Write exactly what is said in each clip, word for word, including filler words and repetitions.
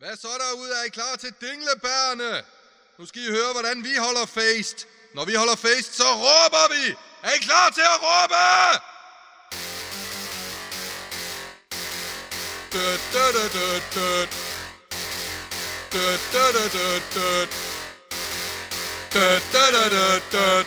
Hvad så derude? Er I klar til dinglebærene? Nu skal I høre, hvordan vi holder fest. Når vi holder fest, så råber vi. Er I klar til at råbe? Død, død, død, død, død. Død, død, død, død, død. Død, død, død, død.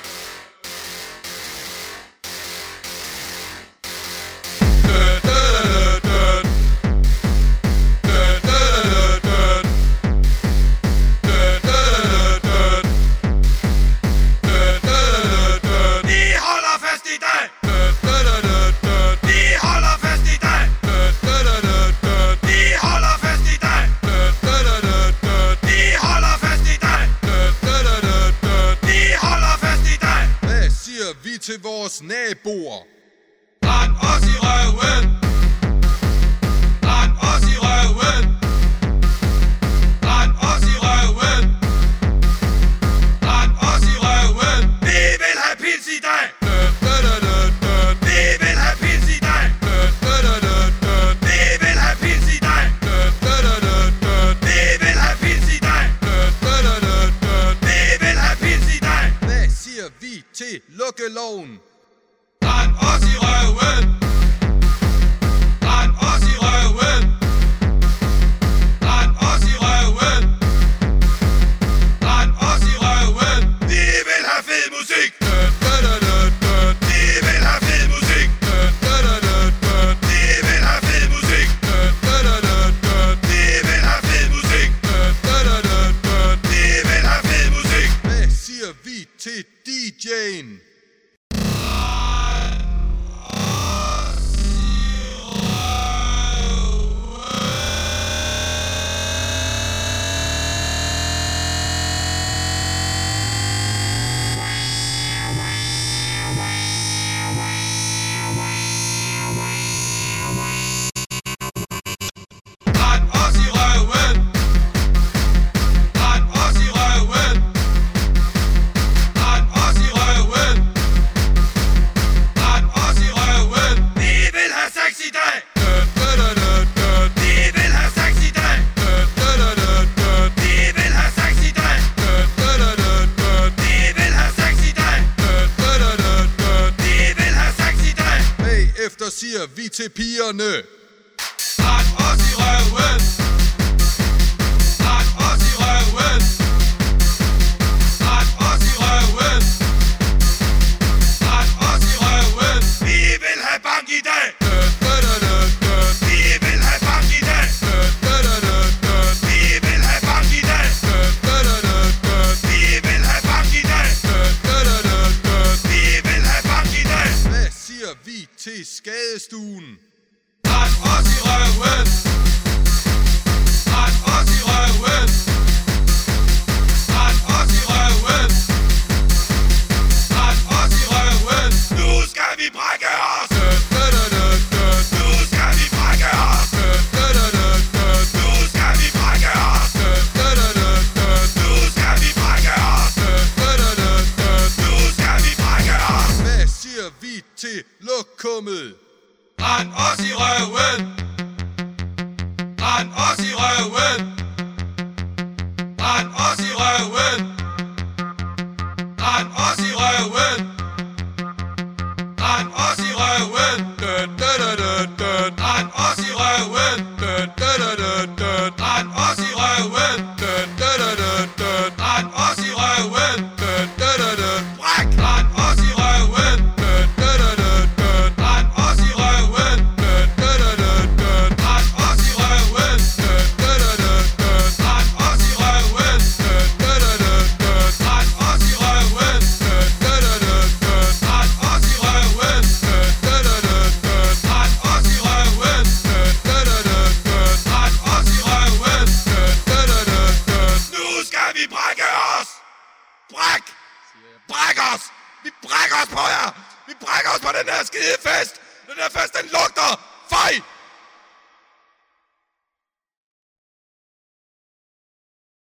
Til vores naboer. Rend os i røven. Rend os i røven. Rend os i røven. Rend os i røven. Vi vil have pils i dag. Vi vil have pils i dag. Vi vil have pils i dag. Vi vil have pils i dag. Vi vil have pils i dag. Hvad siger vi til lukkeloven? Rend os i røven. Rend os i røven. Rend os i røven. Rend os i røven. Vi vil have fed musik. Vi vil have fed musik. Vi vil have fed musik. Vi vil have fed musik. Vi vil have fed musik. Hvad siger vi til D J'en? Efter siger vi til pigerne. Rend os i røven. Rend os i røven. Rend os i røven. Rend os i røven. Vi vil have bank i dag. Vi vil have bank i dag. Vi vil have bank i dag. Vi vil have bank i dag. Vi vil have bank i dag. Hvad siger vi til skadestuen? Rend os i røven. Rend os i røven. Rend os i røven. Rend os i røven. Nu skal vi brække os. Nu skal vi brække os. Nu skal vi brække os. Nu skal vi brække os. Nu skal vi brække os. Hvad siger vi til lokummet? Rend os i røven. Rend os i røven. Rend os i røven. Rend os i røven. Rend os i røven. Rend os i røven. Rend os i røven. Rend os i røven. Bræk! Rend os i røven. Rend os i røven. Rend os i røven. Rend os i røven. Rend os i røven. Rend os i røven. Rend os i røven. Rend os i røven. Nu skal vi brække os. Bræk! Bræk os! Vi brækker os på jer! Vi brækker os på den her skide fest! Den her fest, den lugter! Fej!